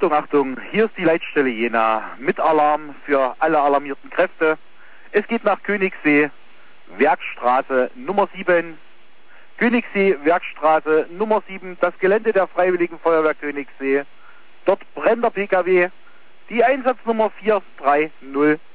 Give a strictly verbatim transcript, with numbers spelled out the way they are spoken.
Achtung, Achtung, hier ist die Leitstelle Jena mit Alarm für alle alarmierten Kräfte. Es geht nach Königssee, Werkstraße Nummer sieben. Königssee, Werkstraße Nummer sieben, das Gelände der Freiwilligen Feuerwehr Königssee. Dort brennt der P K W. Die Einsatznummer vier drei null